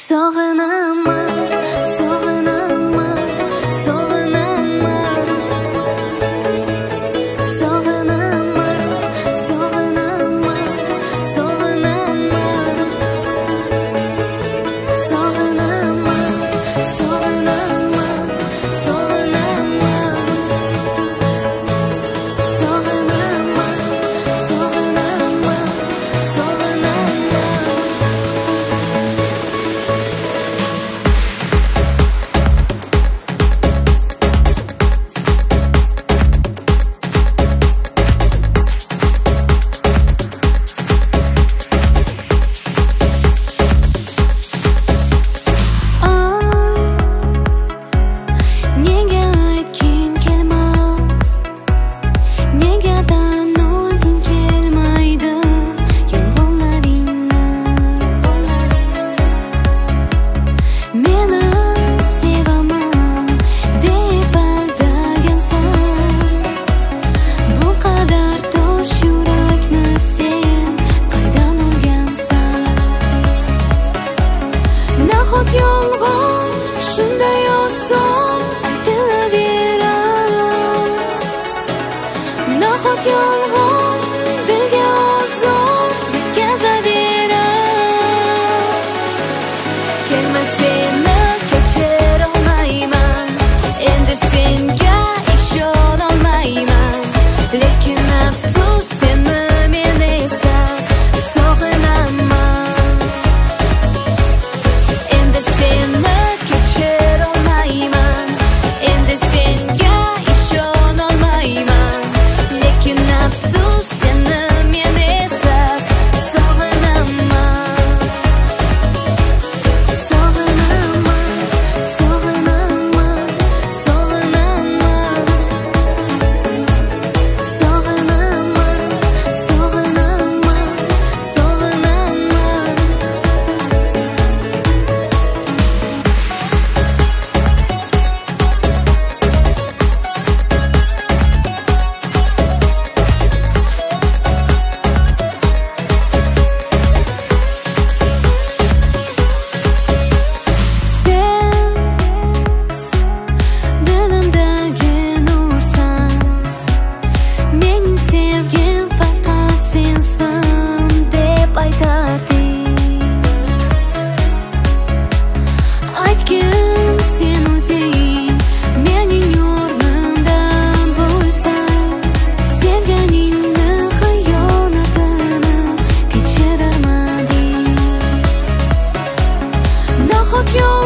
Sog'inaman, sog'inaman, sog'inaman, sog'inaman, sog'inaman, sog'inaman, sog'inaman, sog'inaman, sog'inaman, sog'inaman, sog'inaman, sog'inaman. Yolg'on shunday oson aytilaveradi. Nahot yolg'on dilga ozor yetkazaveradi. Kelma seni kechirolmayman, endi senga ishonolmayman, lekin afsus seni men eslab sog'inaman. Seni kechirolmayman, endi senga ishonolmayman, lekin afsus seni men eslab sog'inaman. Sog'inaman, sog'inaman, sog'inaman, sog'inaman, sog'inaman, sog'inaman. Aytgin sen o'zing mening o'rnimdan bo'lsang, sevganingni xiyonatini kechirarmading. Nahot